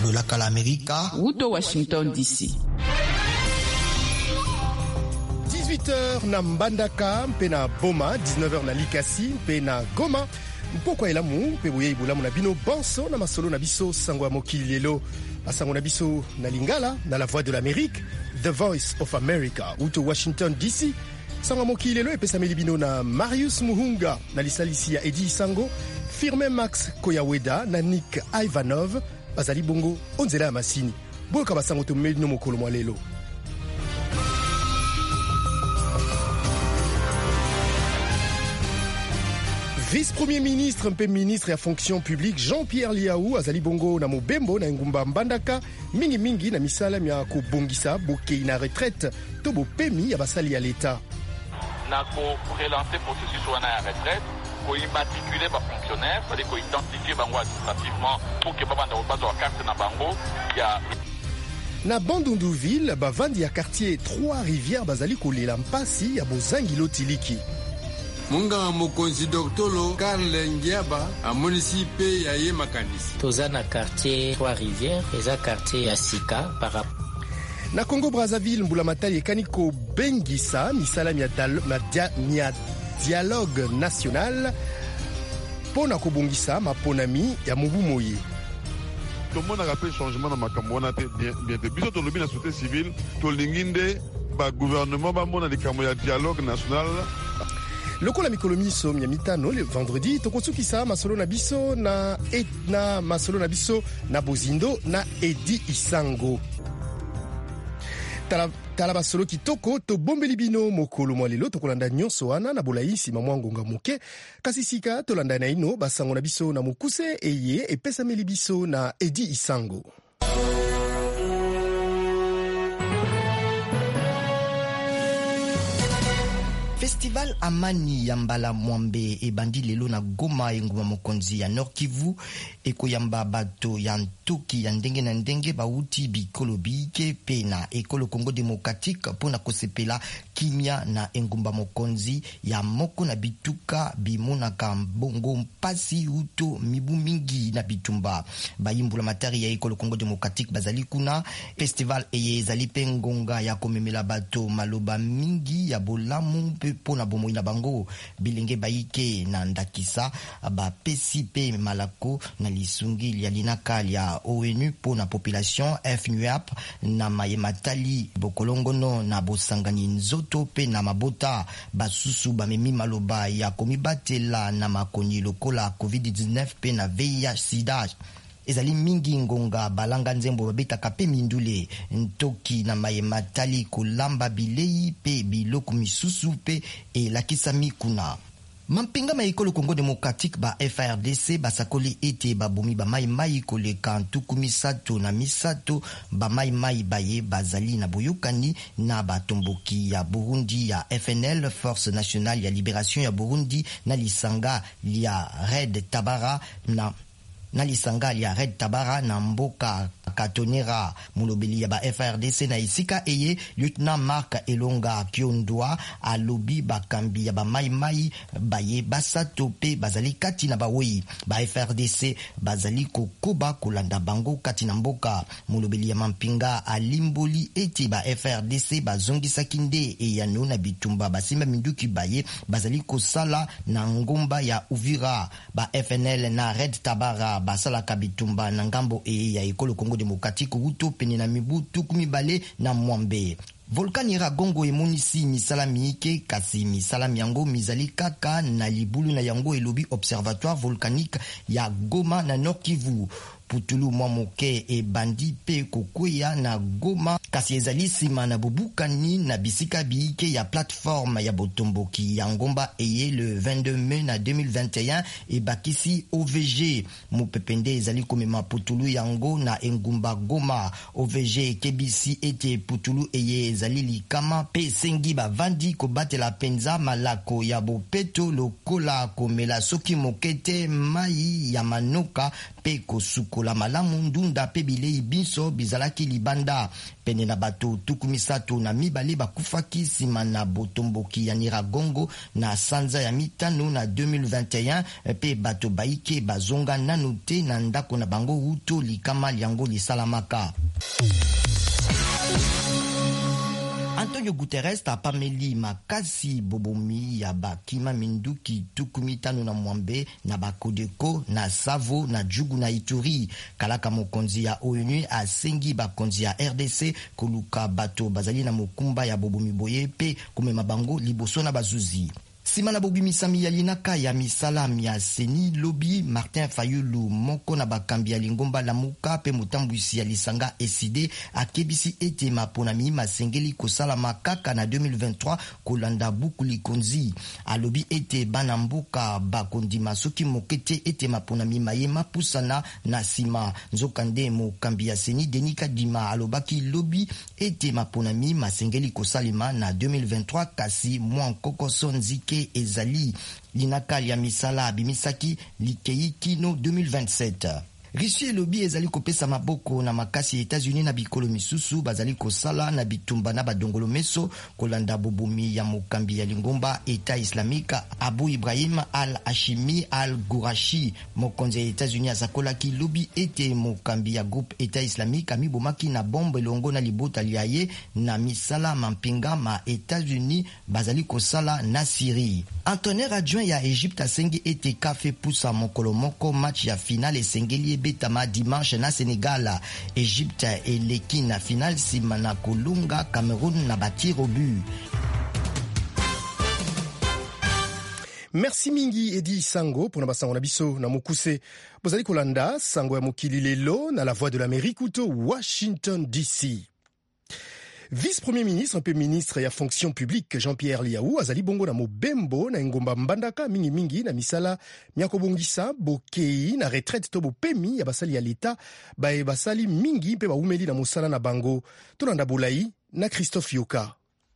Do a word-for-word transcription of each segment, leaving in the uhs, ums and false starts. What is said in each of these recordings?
le lac à l'Amérique. Wuto Washington D C. dix-huit heures na Mbandaka, mpe na Boma, dix-neuf heures na Likasi, mpe na Goma. Mpokwa elamu, mpe boye ibulamu na bino banso na masolo na biso sango ya mokili lelo. Basango na biso na Lingala, na la voix de l'Amérique, The Voice of America, Wuto Washington D C. Sango ya mokili lelo epesameli bino na Marius Muhunga, na lisalisi ya Edi Isango, Firmin Max Koyaweda na Nick Ivanov, bazali bongo onzela ya masini. Boyoka basango tomeli no mokolo mwa lelo. Vice-premier ministre mpe ministre ya fonction publique Jean-Pierre Liaou azali bongo na mobembo na ngumba Mbandaka mingi mingi na misala ya kobongisa bokei na retraite to bopemi ya basali ya l'État. Na ko relancer processus wana ya retraite, ko immatriculer ba fonctionnaires, c'est-à-dire ko identifier bango administrativement pour que babanda bazwa carte na bango ya na Bandunduville bavandi ya quartier Trois-Rivières bazali kolela mpasi ya bozangilo tiliki. Munga mokonzi doktolo Karl Ngiaba a municipe ya ye makanisi. Toza na quartier Trois-Rivières, eza quartier ya Sika para. Na Congo Brazzaville mbula matali ekaniko bengisa misala mia dia, mia dialogue national pona kobongisa maponami ya mubu moye. Tout le monde a rappelé changement dans ma camona bien bien de biso to lobi na société civile to linginde ba gouvernement ba mona de kamoya dialogue national. Lokola mikolo miso mia mitano le vendredi tokotsukisa masolo na biso na etna masolo na biso na Bozindo na Edi Isango. Tala tala basolo kitoko to bombeli bino mokolo mwa lelo tokolanda nyonso wana na bolaisi mamwa ngonga moke kasi sika tolanda na ino basango na biso na mokuse eye epesameli biso na Edi Isango. Festival Amani Yambala Mwambe ebandi lelo na Goma enguma mokonzi ya Nord Kivu ekoyamba bato ya ntoki ya ndenge na ndenge bauti bikolo bike pe na ekolo Congo Démocratique pona kosepela kimia na engumba mokonzi ya moko na bituka bimonaka mbongo mpasi uto mibu mingi na bitumba bayimbula matari ya ekolo Congo Démocratique bazali kuna. Festival eye ezali pe ngonga ya komemela bato maloba mingi ya bolamu pe pona bomoi na bango bilenge baike na ndakisa ba pesi pe malako na lisungi ya linaka ya O N U pona population F N U A P na mayematali bokolongono na bosangani nzoto pe na mabota basusu bamemi maloba ya komibatela na makoni lokola COVID dix-neuf pe na V I H sida. Ezali mingi ngonga balanga nzembo babetaka pe mindule ntoki na mayematali kolamba bilei pe biloko misusu pe elakisami kuna. Mampinga maikolo Congo Démocratique ba F R D C basakoli ete babomi ba mai mai koleka ntuku misato na misato ba mai mai baye bazali na boyokani na batomboki ya Burundi ya F N L Force Nationale ya Libération ya Burundi na lisanga ya Red Tabara na na lisanga ya Red Tabara na mboka katonera mulobeli ya ba F R D C na isika eye Lieutenant Mark Elonga Kiondwa alobi bakambi ya ba mai mai baye basato pe bazali kati na bawei ba F R D C bazali kokoba kolanda bango kati na mboka mulobeli ya mampinga alimboli eti ba F R D C bazongisa kinde e ya na bitumba basimba minduki baye bazali kosala na ngomba ya Uvira ba F N L na Red Tabara basala kabitumba na ngambo e ya ekolo Congo Démocratique uto pene na mibu tukumi bale na Mwambe. Volcan Iragongo emonisi misala miike kasi misala miango mizali kaka na libulu na yango elobi Observatoire volcanique ya Goma na Nord Kivu. Putulu mwamoke e bandi pe kokoya na Goma kasi ezali sima na bobukani na bisika biike ya plateforme ya botomboki ya ngomba eye le vingt-deux mai na deux mille vingt et un e bakisi O V G mupepende ezali komema putulu yango na engumba Goma. O V G kebisi ete putulu eye ezali likama pe sengi bavandi kobatela penza malako ya bopeto lokola komela soki mokete mai ya manoka pe kosuku likola malamu ndunda pe bilei biso bizalaki libanda. Pene na bato tuku misato na mibale bakufaki nsima na botomboki ya Nyiragongo na sanza ya mitano na deux mille vingt et un pe bato baike bazonga nanu te na ndako na bango uto likama liango lisalamaka. Antonio Guterres apameli makasi bobomi ya bakima minduki tuku mitano na mwambe na bakodeko na Savo na Jugu na Ituri. Kalaka mokonzi ya O N U asengi bakonzi ya R D C koluka bato bazali na mokumba ya bobomi boye pe kumema bango liboso na bazuzi. Sima na bobimisami ya linaka ya misala ya Seni Lobi, Martin Fayulu moko na bakambi ya Lingomba Lamuka pe mutambwisi ya lisanga eside akebisi ete maponami masengeli kosala makaka na deux mille vingt-trois kolanda buku likonzi. Alobi ete bana mboka bakondima soki mokete ete maponami mayema pusana na sima. Nzokande mokambi ya Seni Denika Dima alobaki lobi ete maponami masengeli kosalema na deux mille vingt-trois kasi mwa kokoso nzike ezali linaka ya misala bimisaki likei kino deux mille vingt-sept. Russie elobi ezali kopesa maboko na makasi États-Unis na bikolo misusu bazali kosala na bitumba na badongolo meso kolanda bobomi ya mokambi ya Lingomba Eta Islamika Abu Ibrahim al-Hashimi al-Gourachi. Mokonzi ya États-Unis asakolaki lobi ete mokambi ya groupe Eta Islamika mibomaki na bombe longo na libota liaye na misala mampinga ma États-Unis bazali kosala na Syrie. Antonio adjoint ya Egypte asengi ete kafe pusa mokolo moko match ya finale esengeli betama dimanche na Sénégal. Egypte eleki na finale sima na kolunga Cameroun na batir au but. Merci mingi Edi Sango pour na basango na biso na mokuse. Bozali kolanda sango ya mokili lelo na la voix de l'Amérique ou Washington D C. Vice-premier ministre, un peu ministre ya fonction publique Jean-Pierre Liaou azali bongo na mobembo na ngomba mbandaka mingi mingi na misala miako bongisa bokei na retraite to bopemi ya basali ya leta ba e basali mingi pe ba umeli na mosala na bango. Tolanda Bolai na Christophe Yoka.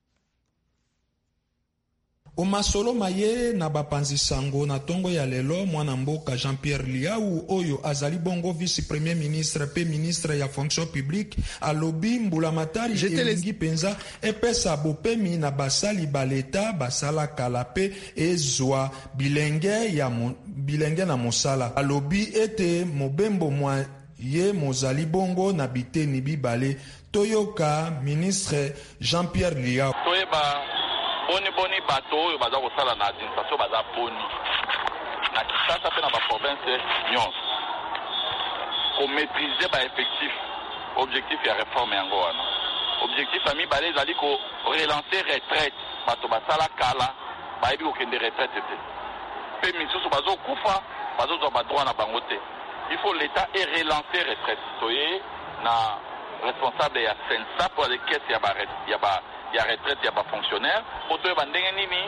Omasolo maye na bapanzi sango na tongo ya lelo mwana mboka Jean-Pierre Liaou oyo azali bongo vice-premier ministre pe ministre ya fonction publique alobi mbula matari elingi penza epesa bopemi na basali baleta basala kalape ezwa bilenge ya mo, bilenge na mosala. Alobi ete mobembo mwa ye mozali bongo na biteni bibale toyoka ministre Jean-Pierre Liaou. Toyeba boni boni bato oyo baza kosala na administration baza boni na Kinshasa pe na baprovince nyonso komaîtriser baeffectif objectif ya réforme yango wana. Objectif ya mibale ezali korelancer retraite bato basala kala bayebi kokende retraite te pe misusu bazokufa bazozwa badroit na bango te. Il faut l'état et relancer retraite toye na responsable ya sensa pour les caisses ya ba ya ba ya retraite ya ba fonctionnaire oto ba ndenge nini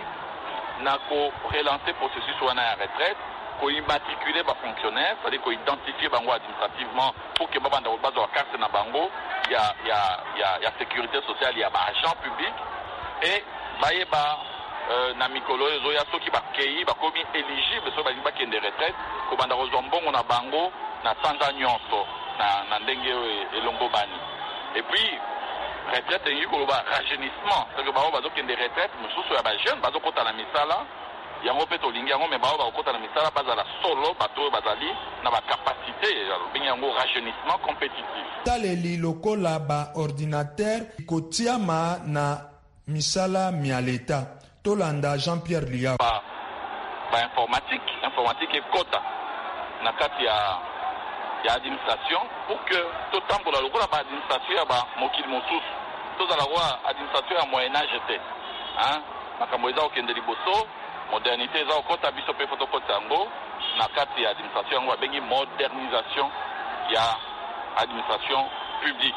na ko relancer processus wana ya retraite ko immatriculer ba fonctionnaire c'est-à-dire ko identifier bango administrativement pour que babanda bazo carte na bango ya ya ya ya sécurité sociale ya ba agent public et baye ba euh, na mikolo ezo ya soki ba kei ba komi éligible so ba ba kende retraite ko banda ko zombongo na bango na sanza nyonso na na ndenge elongo bani. Et puis retraite ngi ko ba rajeunissement parce que ba ba zokende retraite mususu ya ba jeune ba zokota na misala yango pe to lingi yango me ba ba kokota na misala bazala solo bato bazali na ba capacité ya yango rajeunissement compétitif. Taleli lokola ba ordinateur kotiama na misala mia leta tolanda Jean-Pierre Liaou. Ba, ba informatique informatique ekota na kati ya ya administration pour que tout temps pour la lokola ba administration ya ba mokili mosusu to za la roi administration ya moyen âge te hein makambo eza okende liboso modernité eza okota biso pe foto kotango na kati ya administration yango bengi modernisation ya administration publique.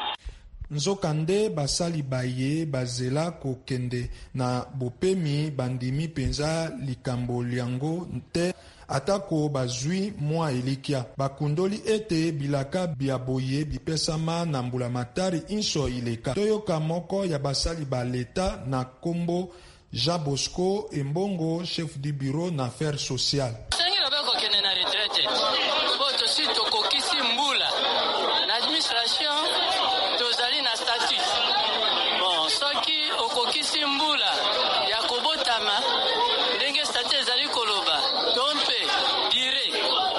Nzokande basali baye bazela kokende na bopemi bandimi penza likambo liango te atako bazwi mwa elikia bakundoli ete bilaka bia boye bipesama na mbula matari inso ileka toyoka moko ya basali ba leta na kombo Jean Bosco Embongo chef du bureau na affaires sociales. Sengi na bako kene na retraite boto sito kokisi mbula kokisi mbula ya kobotama ndenge state ezali koloba dompe dire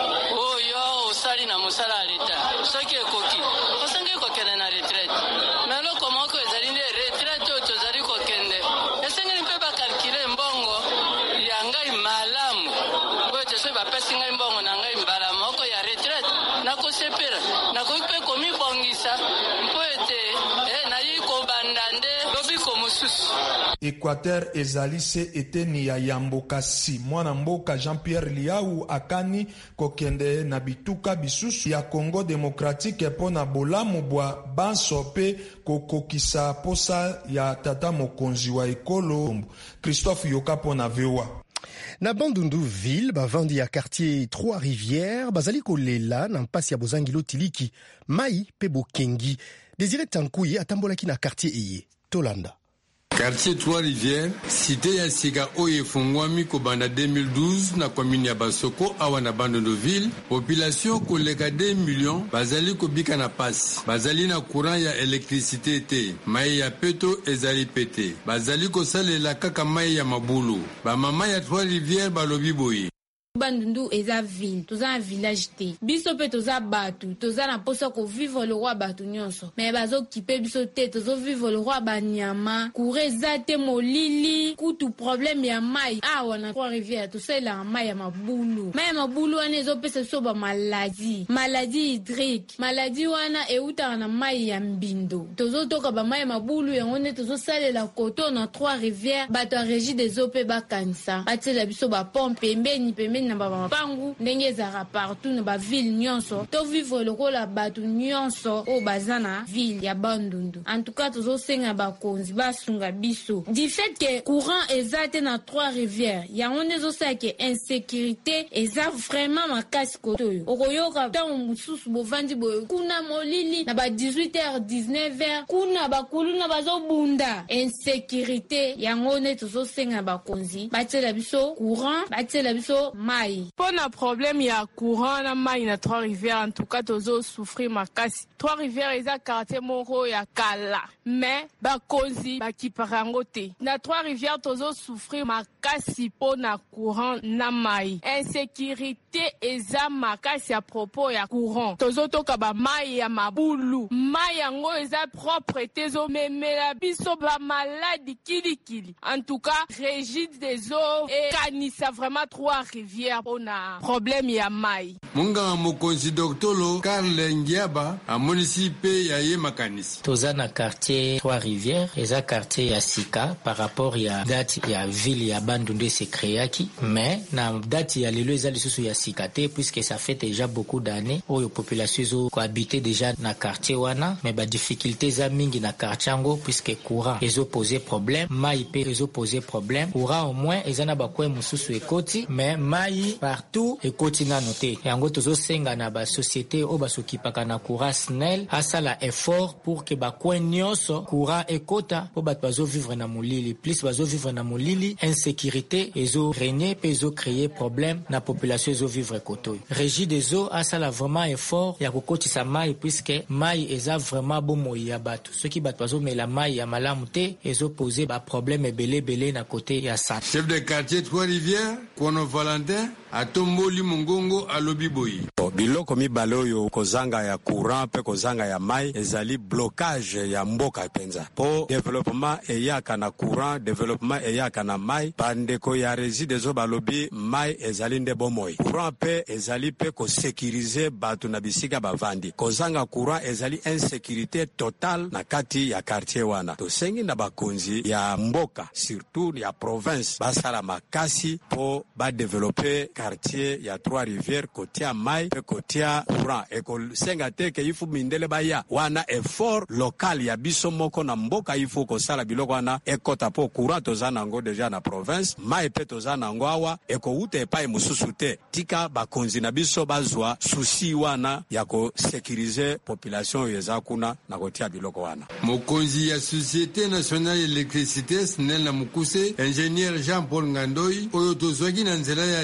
oyo osali na mosala ya leta soki ekoki osangi kokende na retraite melo komoko ezali nde retraite oyo tozali kokende esengeli mpe bakalkile mbongo ya ngai malamu oyo tesoki bapesi ngai mbongo na ngai mbala moko ya retraite nakosepela nakoki mpe komibongisa mpo ete nayi kobanda nde lobiko mosusu. Équateur ezali se eteni ya yamboka si mwana mboka Jean-Pierre Liau akani kokende na bituka bisusu ya Congo démocratique pona bolamu bwa banso pe kokokisa posa ya tata mokonzi wa ekolo. Christophe Yoka pona V O A. Na Bandundu ville bavandi ya quartier Trois-Rivières bazali kolela na mpasi ya bozangilo tiliki mai pe bokengi. Désiré Tankuyi atambolaki na quartier eye Tolanda. Quartier Trois-Rivières, cité ya sika oyo efungwami kobanda deux mille douze na commune ya Basoko awa na Bandundu-ville, population koleka deux millions bazali kobika na pasi. Bazali na courant ya électricité te, mai ya peto ezali pete. Bazali kosalela kaka mai ya mabulu. Ba mama ya Trois-Rivières balobi boye. Bandundu eza ville, toza un village te. Biso pe toza batu, toza na posa ko vivre le roi batu nyonso. Mais bazo kipe biso te, tozo vivre le roi banyama. Koure za te molili, kutu problème ya mai. Awa na Trois-Rivières, to sela mai ya mabulu. Mai ya mabulu wana ezo pesa so ba maladie. Maladie hydrique. Maladie wana euta na mai ya mbindo. Tozo toka ba mai ya mabulu yango ne tozo salela koto na Trois-Rivières, bato a régie des ope ba kanisa. Batela biso ba pompe mbeni pembeni na baba pangu ndenge ezaka partout na ba ville nyonso to vivre lokola batu nyonso o bazana ville ya Bandundu. En tout cas tozo senga bakonzi basunga biso du fait que courant ezate na Trois-Rivières ya onde zo sa ke insécurité eza vraiment makasi kotoyo okoyoka tango mususu bovandi boyo kuna molili na ba dix-huit heures dix-neuf heures kuna bakulu na bazo bunda insécurité ya ngone tozo senga bakonzi batela biso courant batela biso mai. Pona problème ya courant na mai na Trois-Rivières, en tout cas tozo souffrir makasi. Trois-Rivières eza quartier moko ya kala, mais bakonzi bakiparango te. Na Trois-Rivières tozo souffrir makasi pona courant na mai. Insécurité eza makasi à propos ya courant. Tozo toka ba mai ya mabulu. Mai yango eza propre tezo memela biso ba maladi kili kili. En tout cas, régide des eaux et kanisa vraiment Trois-Rivières on a problème ya mai. Munga mokonzi doktolo Karl Ngiaba a municipe ya ye makanisi. Toza na quartier Trois-Rivières, eza quartier ya sika par rapport ya date ya ville ya Bandundu se créaki, mais na date ya lelo eza lisusu ya sika te puisque ça fait déjà beaucoup d'années oyo population zo cohabiter déjà na quartier wana, mais ba difficulté za mingi na quartier ngo puisque courant ezo poser problème, mai pe ezo poser problème. Courant au moins eza na ba kwe mususu ekoti, mais mai partout ekoti na noté. Yango tozo senga na ba société o ba sokipaka na courant snel asala effort pour que ba kwe nyonso courant ekota po bato bazo vivre na molili. Plus bazo vivre na molili, insécurité ezo régner pe ezo créer problème na population ezo vivre koto. Régie des eaux asala vraiment effort ya kokotisa mai puisque mai eza vraiment bomo ya bato. Ceux qui bato bazo mela mai ya malamu te ezo poser ba problème ebele bele na côté ya sa. Chef de quartier Trois-Rivières, Kono Valentin atomboli mungongo alobi boyi. Biloko mibale oyo kozanga ya courant pe kozanga ya mai ezali blocage ya mboka penza. Po développement eyaka na courant, développement eyaka na mai, bandeko ya résidence zo balobi mai ezali nde bomoi. Courant pe ezali pe ko sécuriser batu na bisika bavandi. Kozanga courant ezali insécurité totale na kati ya quartier wana. To sengi na bakonzi ya mboka, surtout ya province, basala makasi po ba développer quartier ya Trois-Rivières kotia mai pe kotia courant. Eko senga teke ifu mindele baya wana effort local ya biso moko na mboka ifu ko sala biloko wana ekota po courant tozana ngo deja na province, mai pe tozana ngo awa eko ute pa mususu te. Tika bakonzi na biso bazwa susi wana ya ko sécuriser population yeza kuna na kotia biloko wana. Mokonzi ya Société Nationale d'Électricité Snel na Mukuse, ingénieur Jean-Paul Ngandoi oyo tozwaki na nzela ya singa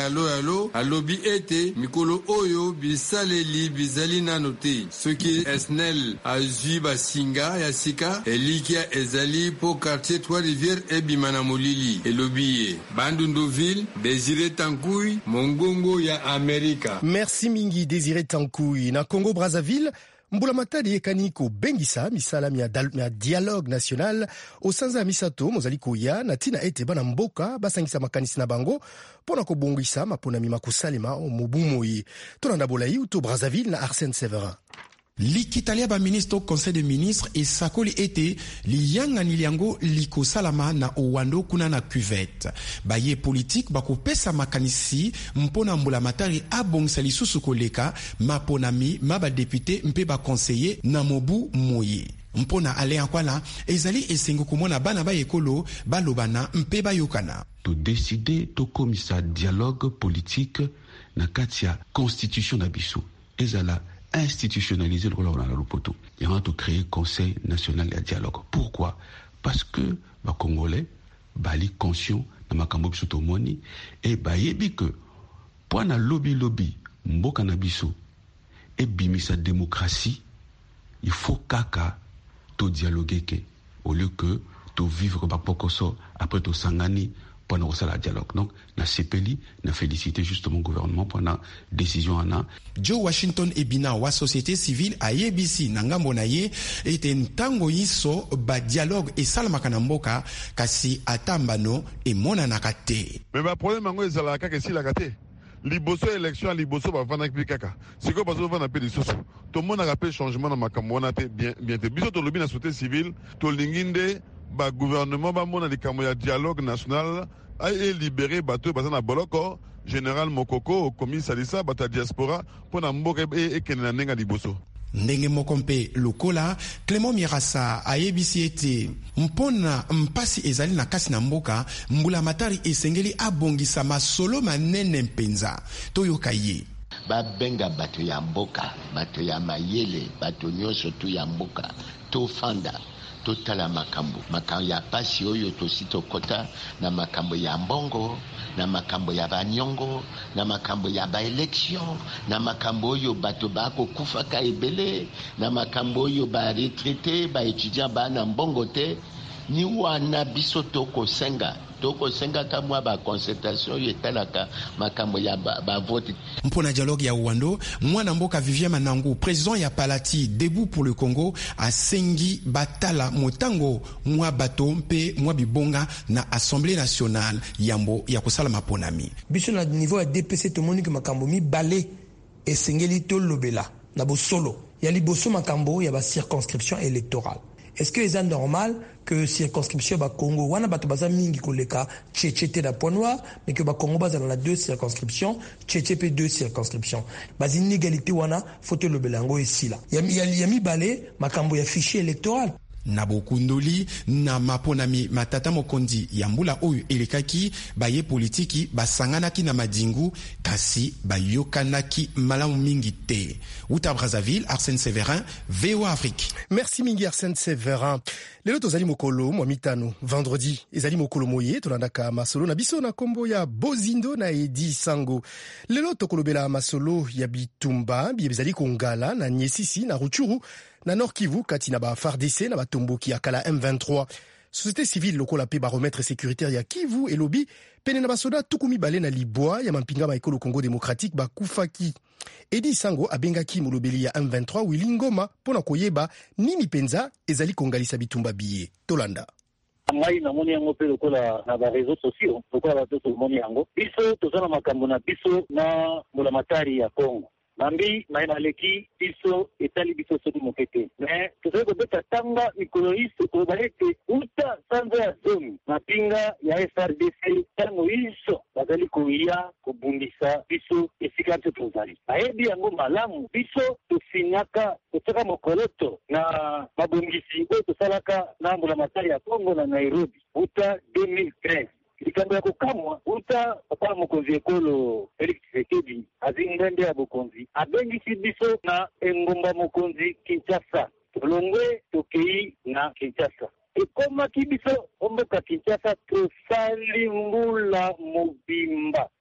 ya alo alo alobi ete mikolo oyo bisaleli bizali nano te soki esnel azwi basinga ya sika elikia ezali po quartier Trois Rivières ebima na molili elobi ye Bandunduville Désiré Tankouy mongongo ya Amerika. Merci mingi Désiré Tankouy. Na Congo Brazzaville mbula matadi ekani ko bengisa misala mia, mia dialogue national osanza misato mozali koya na tina ete bana mboka basangisa makanisi na bango pona ko bongisa maponami makosalema o mobumoyi. Tolanda bolai uto Brazzaville na Arsène Séverin. Likitalia ba ministre au conseil des ministres et sakoli ete liyanga niliango liko salama na owando kuna na cuvette. Baye politique bako pesa makanisi mpona mbula matari abongisa lisusu koleka maponami maba député mpe ba conseiller na mobu moye. Mpona ale ankwala ezali esengo kumona bana ba ekolo balobana mpe bayokana. To décider to komisa dialogue politique na katia constitution na biso. Ezala institutionnaliser le rôle dans le poteau. Il y a tout créer conseil national de dialogue. Pourquoi? Parce que les Congolais bali conscient na makambo biso to moni et ba yebi que pour na lobby lobby mboka na biso et bimisa démocratie il faut kaka to dialoguer ke au lieu que to vivre ba pokoso après to sangani pendant ça la dialogue. Donc na sepeli na féliciter justement le gouvernement pour la décision ana Joe Washington ebina wa société civile a Y B C nangambo na ye ete ntango yiso ba dialogue et salamaka na mboka kasi atambano e mona nakate. Mais ba problème ngo ezala kaka si la kate. Liboso élection liboso ba vana kaka. C'est quoi bazo vana pe disoso. Tout le monde a rappelé changement dans makambo na te bien bien te. Biso to lobi na société civile to linginde ba gouvernement ba mona likambo ya dialogue national a libéré bateau basé na boloko général Mokoko au commis Salissa bata diaspora pour na mboka e kenena nenga liboso. Ndenge mokompe lokola Clément Mirasa ayebisi ete mpona mpasi ezali na kasi na mboka mbula matari esengeli abongisa masolo manene mpenza toyoka ye. Ba benga bato ya mboka bato ya mayele bato nyonso tu ya mboka to fanda totala makambo makambo ya pasi oyo tosito kota na makambo ya mbongo na makambo ya banyongo na makambo ya ba election na makambo oyo bato bako kufaka ebele na makambo oyo ba retraité ba étudiant ba na mbongo te ni wana biso toko senga toko senga kamwa ba concertation yetalaka makambo ya ba, ba vote. Mpona dialogue ya Uwando mwana mboka Vivien Manangu président ya Palati Debout pour le Congo a sengi batala motango mwa bato mpe mwa bibonga na Assemblée nationale yambo ya kosala maponami. Biso na niveau ya D P C to monique makambo mi balé et sengeli to lobela na bo solo ya liboso makambo ya ba circonscription électorale. Est-ce que c'est normal que circonscription ba Congo wana bato baza mingi koleka tchétché da point noir mais que ba Congo baza dans la deux circonscriptions tchétché pe deux circonscriptions bas inégalité wana faut le belango ici là yami yami balé makambo ya fichier électoral na bokundoli na maponami matata mokondi ya mbula oyo elekaki baye politiki basanganaki na madingu kasi bayokanaki malamu mingi te. Uta Brazzaville, Arsène Séverin, V O A Afrique. Merci mingi Arsène Séverin. Lelo tozali mokolo mwa mitano vendredi ezali mokolo moye tolandaka masolo na biso na kombo ya Bozindo na Edi Sango. Lelo tokolobela masolo ya bitumba bizali kongala na Nyesisi na Ruchuru na Nord Kivu kati na ba F A R D C na batomboki ya kala M vingt-trois. Société civile lokola pe baromètre sécuritaire ya Kivu elobi pene na basoda tukumi bale na libwa ya mampinga ba ekolo Congo démocratique ba kufaki. Edi Sango abengaki molobeli ya M vingt-trois Willy Ngoma pona koyeba nini penza ezali kongalisa bitumba biye. Tolanda. Ngai na moni yango pe lokola na ba réseaux sociaux lokola bato to moni yango biso tozana makambo na biso na mbula matari ya Congo. Mambi maina leki biso etali biso soki mokete mais tozali kobeta tanga mikolo iso kobalete uta sanza ya zomi mapinga ya F R D C tango iso bazali koya kobundisa biso esika nte tozali ayebi yango malamu biso tosinyaka totoka mokoloto na mabongisi oyo tosalaka na mbula matari ya Congo na Nairobi uta deux mille treize. Likambo ya kukamwa uta papa mokonzi ekolo Felix Tshisekedi azingende ya bokonzi abengisi biso na engomba mokonzi Kinshasa tolongwe tokei na Kinshasa ekomaki biso omboka Kinshasa tosali mbula mobimba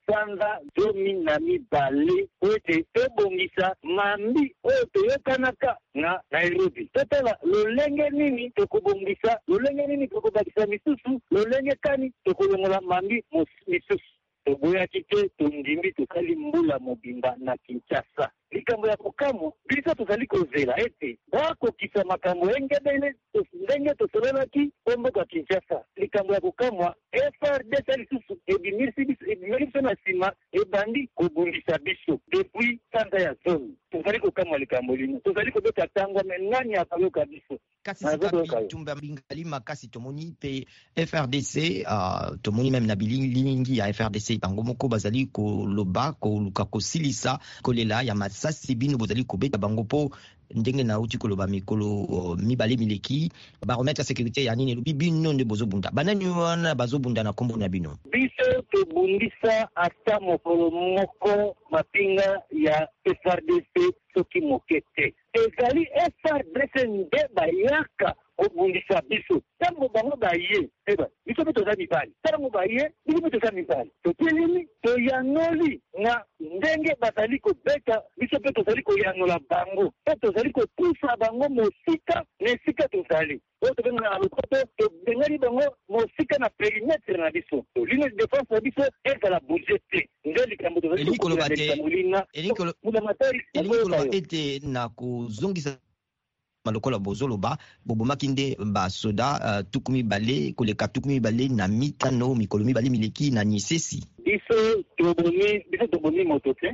sanza zomi na mibale ote tobongisa mambi oyo toyokanaka na Nairobi. Totala lolenge nini tokobongisa, lolenge nini tokobakisa misusu, lolenge kani tokolongola mambi misusu. Toboyaki te tondimbi tosali mbula mobimba na Kinshasa. Likambo ya kokamwa biso tozali kozela ete bakokisa makambo engebele ndenge tosololaki mboka Kinshasa. Likambo ya kokamwa F R D C lisusu ebimisi biso na nsima ebandi kobundisa biso depuis sanza ya zone. Tozali kokamwa likambo lino, tozali kobeta tangwa me nani akoyoka biso. Kasi sikapi tumba bingali makasi tomoni pe F R D C uh, tomoni même na bilingi ya F R D C bango moko bazali koloba koluka kosilisa kolela ya masasi bino bozali kobeta bango po ndenge na uti koloba mikolo uh, mibale mileki ba remettre sécurité ya nini lobi bino nde bozobunda banani wana bazobunda na kombo na bino biso tobundisa ata mokolo moko mapinga ya F R D C soki mokete ezali F R D C nde bayaka kobundisa biso tango bango baye eba biso pe toza mibali tango baye biso pe toza mibali totelemi toyanoli na ndenge bazali kobeta biso pe tozali koyanola bango pe tozali kopusa bango mosika na esika tozali oyo tobenga na lokoto tobengeli bango mosika na perimetre na biso ligne de défense na biso ezala bouge te nde likambo tozali kolina mulamatari elikoloba ete na kozongisa malokola bozoloba bobomaki nde basoda uh, tukumi bale koleka tukumi bale na mitano mikolo mibale mileki na nisesi biso tobomi biso tobomi moto te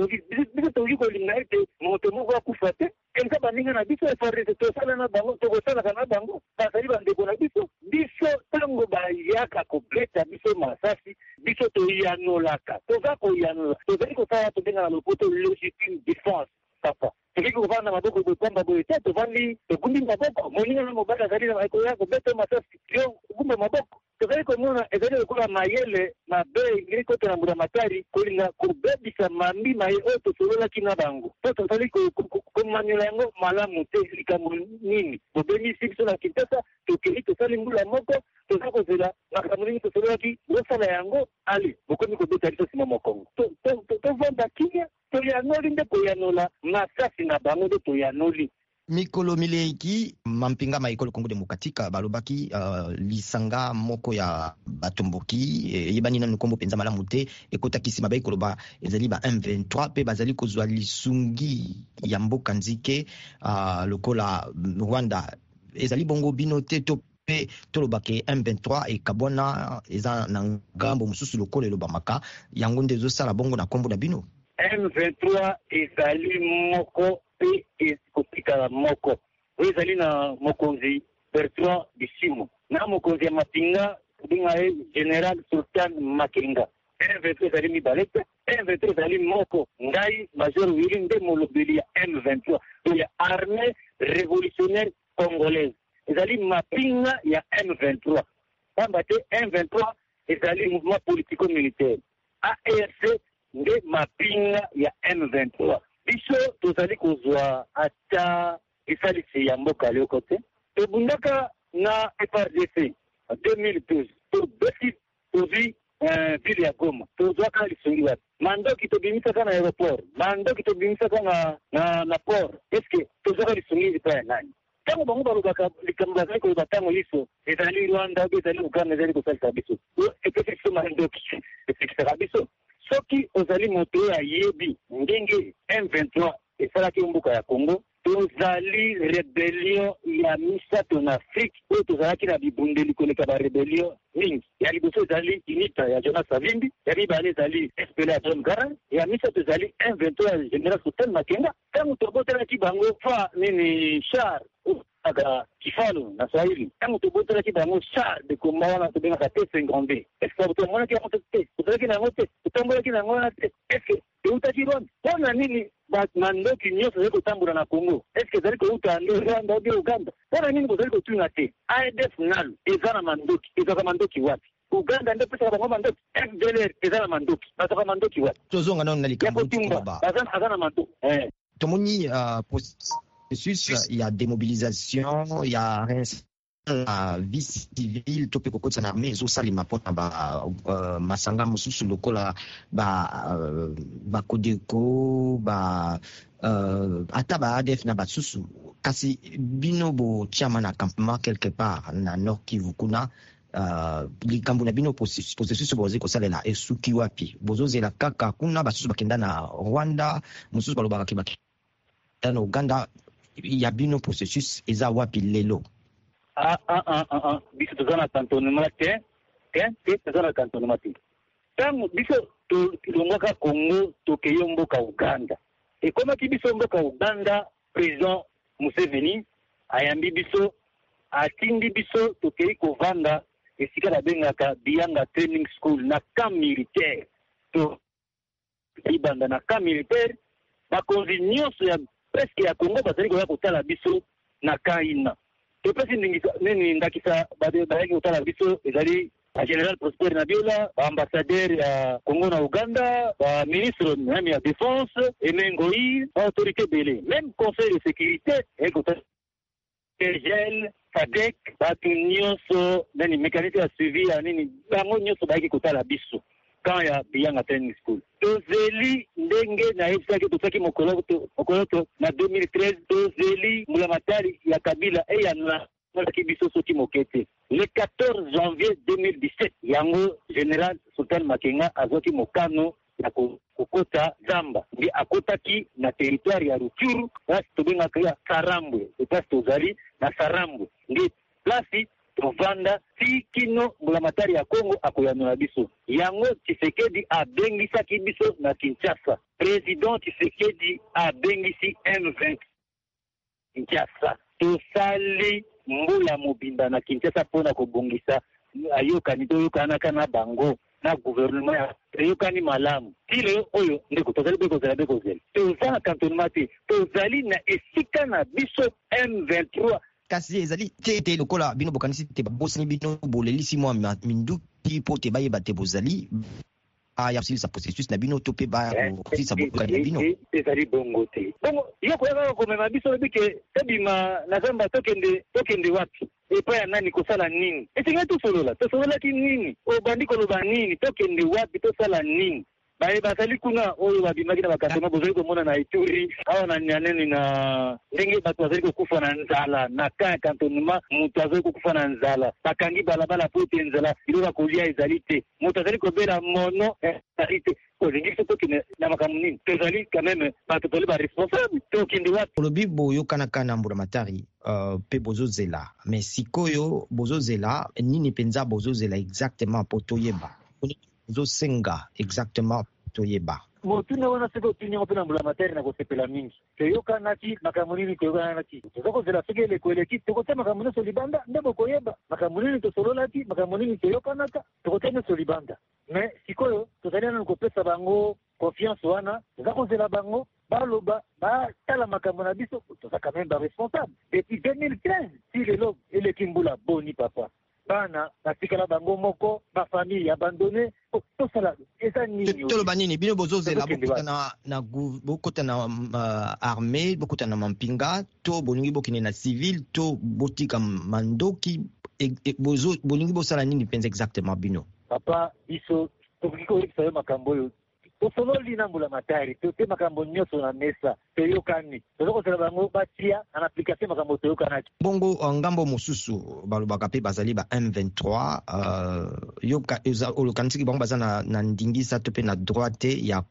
biso tokoki kolinga ete moto moko akufa te eza baninga na biso efarese tosala na bango tokosalaka na bango bazali bandeko na biso biso ntango bayaka kobeta biso masasi biso toyanolaka toza koyanola tozali kosala tobenga na lopoto légitime défense papa tokiki kovanda na maboko bokwamba boye te tovandi tokumbi maboko moninga na mobali azali na ekoya kobeta masasi yo okumba maboko tozali komona ezali lokola mayele mabe ngiri kote na mbulamatari kolinga kobebisa mambi maye oyo tosololaki na bango po tozali komanyola yango malamu te likambo nini bobengisi biso na Kinshasa tokei tosali mbula moko toza kozela makambo nini tosololaki bosala yango ali bokomi kobeta biso nsima mokongo tovanda kinya toyanoli nde koyanola masasi na bango nde toyanoli mikolo mileki mampinga maikolo Kongo Demokratika balobaki uh, lisanga moko ya batomboki e, yebani nanu kombo penza malamu te ekotakisi mabai koloba ezali ba M vingt-trois pe bazali kozwa lisungi ya mboka nzike uh, lokola Rwanda ezali bongo bino te to pe tolobake M vingt-trois ekabwana eza na ngambo mususu lokola eloba maka yango nde ezosala bongo na kombo na bino M vingt-trois ezali moko pe ekotikala moko oyo ezali na mokonzi Bertrand Bisimwa na mokonzi ya mapinga tobinga ye General Sultan Makenga. M vingt-trois ezali mibale te M vingt-trois ezali moko ngai Major Willy nde molobeli ya M vingt-trois to ya armée révolutionnaire congolaise ezali mapinga ya M vingt-trois pamba te M vingt-trois ezali mouvement politico-militaire A R C nde mapinga ya M vingt-trois biso tozali kozwa ata esalisi ya mboka lioko te tobundaka na F R D C deux mille douze tobeti tozwi ville ya Goma tozwaka lisungi wapi mandoki tobimisaka na aéroport mandoki tobimisaka na, na, na port eske tozwaka lisungi lipa ya nani ntango bango balobaka likambo bazali koloba ntango liso ezali Rwanda oyo ezali Uganda ezali kosalisa biso epesi biso mandoki epekisaka biso soki ozali moto oyo ayebi ndenge M vingt-trois esalaki mboka ya Congo tozali rebellion ya misato na Afrique oyo tozalaki na bibundeli koleka ba rebellion mingi ya liboso ezali UNITA ya Jonas Savimbi ya mibale ezali S P L ya John Garang ya misato ezali M vingt-trois ya General Sultan Makenga ntango tobotelaki bango fa nini char aga kifalo na Swahili tango tobotelaki bango char de combat wana tobengaka T cinquante est-ce que tomonaki yango te tozalaki na yango te totambolaki na yango wana te est-ce eutaki Rwanda mpona nini mandoki nyonso ezali kotambola na Congo est-ce ezali kouta nde Rwanda obi Uganda mpona nini bozali kotuna te A D F nalo eza na mandoki ezaka mandoki wapi Uganda nde pesaka bango mandoki F D L R eza na mandoki bazaka mandoki wapi tozonga nano na likambo kotumba aza na mandoki eh tomoni uh, processus ya démobilisation ya la vie civile to pe kokotsa na armée ezosalema mpona ba uh, masanga mosusu lokola ba uh, ba Codeco ba uh, ata ba A D F na basusu kasi bino bo tiama na campement quelque part na Nord Kivu kuna uh, likambo na bino processus boze kosalela esuki wapi bozozela kaka kuna basusu bakenda na Rwanda mosusu balobaka kibaki na Uganda ya bino processus eza wapi lelo? Ah, ah, ah, ah, ah. Biso toza na cantonnement te, te, te, toza na cantonnement te. Tango biso tulongwaka Congo tokeyo mboka Uganda. E komaki biso mboka Uganda, président Museveni ayambi biso, atindi biso tokeyi kovanda esika na bengaka Bianga Training School na camp militaire. To ibanda na camp militaire, bakonzi nyonso ya presque ya Congo bazali koya kotala biso na kaina. Et puis, nini ndakisa bayaki kotala biso ezali a General Prosper Nabiola, ambassadeur ya Congo na Uganda, ba ministre même ya défense, Emengoi, autorité belé, même conseil de sécurité, et kotala Gel, Sadek, batu nyonso, nani mécanisme ya suivi ya nini, bango nyonso bayaki kotala biso. Quand ya Bianga Training School. Tozeli ndenge na ebisaki tosaki mokolo mokolo na deux mille treize tozeli mulamatari ya Kabila e ya na ki biso soki mokete. Le quatorze janvier deux mille dix-sept yango général Sultan Makenga azoki mokano ya kokota Zamba. Ndi akotaki na territoire ya Rutshuru, basi tobengaka ya Sarambwe. Basi tozali na Sarambwe. Ndi plasi tovanda tikino mulamatari ya Congo akoyanula biso. Yango Tshisekedi abengisaki biso na Kinshasa. Président Tshisekedi abengisi M vingt Kinshasa. Tosali mbula mobimba na Kinshasa pona kobongisa ayokani toyokanaka na bango na gouvernement ayokani malamu. Tile oyo ndeko tozali bekozela bekozela. Toza na cantonnement te. Tozali na esika na biso M vingt-trois. Kasi ezali te te lokola bino bokanisi te babosani bino bolelisi mwa minduki po te bayeba te bozali aya silisa processus na bino to pe ba silisa bokani na bino ezali bongo te. Bongo yoko yaka komema biso bike tabima na Zamba tokende tokende wapi epa ya nani kosala nini etinga tosolola tosolola ki nini o bandiko loba nini tokende wapi tosala nini bae bazali kuna oyo babimaki na bakatoma bozali komona na Ituri awa na nyaneni na ndenge bato bazali kokufa na nzala na ka cantonnement mutu azali kokufa na nzala bakangi balabala po te nzala iloba kolia ezali te mutu azali kobela mono ezali te olingi so tokende na makambo nini tozali quand même bato toli ba responsable tokende wapi olobi boyokanaka na mbulamatari uh, pe bozozela mais sikoyo bozozela nini penza bozozela exactement po toyeba zosenga exactement toyeba motuna wana siko tinya mpena mbulamatari na kosepela mingi toyokanaki makambo nini toyokanaki tozokozela soki eleko eleki tokotya makambo nyonso libanda nde bokoyeba makambo nini tosololaki makambo nini toyokanaka tokotya nyonso libanda mais sikoyo tozali nanu kopesa bango confiance wana toza kozela bango baloba batala makambo na biso toza quand même baresponsable depuis deux mille treize si lelo eleki mbula boni papa bana natikala bango moko ba famille abandonné tosala eza nini toloba nini bino bozozela bokota na na bokota na uh, armée bokota na mampinga to bolingi bokine na civil to botika mandoki e, e, bozo bolingi bosala nini penza exactement bino papa biso tokiko ekisa makambo yo tosololi na mbulamatari tote makambo nyonso na mesa toyokani tozokozela bango batia na application makambo toyokanaki bongo ngambo mosusu balobaka mpe bazali ba M vingt-trois uh, yoka olokanisiki bango baza na, na ndingisa to mpe na droite ya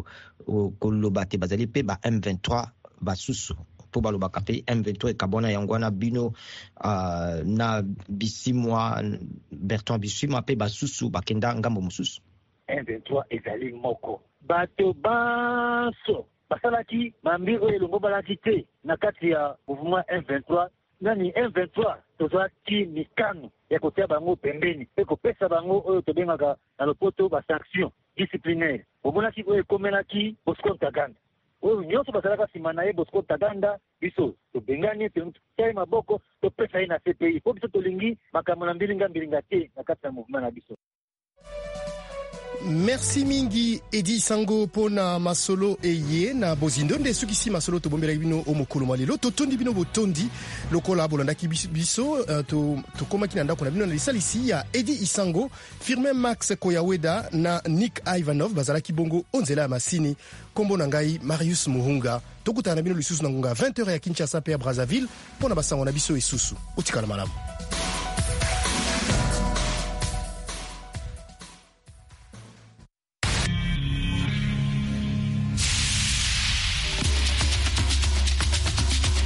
koloba te bazali mpe ba M vingt-trois basusu po balobaka mpe M vingt-trois ekabwana yango wana bino uh, na bisimwa Bertrand Bisimwa mpe basusu bakenda ngambo mosusu M vingt-trois ezali moko bato baso basalaki mambi oyo elongo balaki te na kati ya mouvement M vingt-trois nani M vingt-trois tozwaki mikano ya kotia bango pembeni mpe kopesa bango oyo tobengaka na lopoto basanction disciplinaire omonaki oyo ekomelaki Bosco Ntaganda oyo nyonso basalaka nsima na ye Bosco Ntaganda biso tobengani totiai maboko topesa ye na C P I po biso tolingi makambo na mbilinga mbilinga te na kati ya mouvement na biso. Merci mingi Edi Sango pona masolo eye na bozindo nde sukisi masolo to bombela bino o mokolo malelo to tondi bino botondi lokola bolanda ki biso uh, to to komaki na ndako na bino na lisalisi ya Edi Isango, Firmin Max Koyaweda na Nick Ivanov bazala ki bongo onzela ya masini kombo na ngai Marius Muhunga tokutana bino lisusu na ngunga vingt heures ya Kinshasa pe ya Brazzaville pona basango na biso isusu utikala malamu.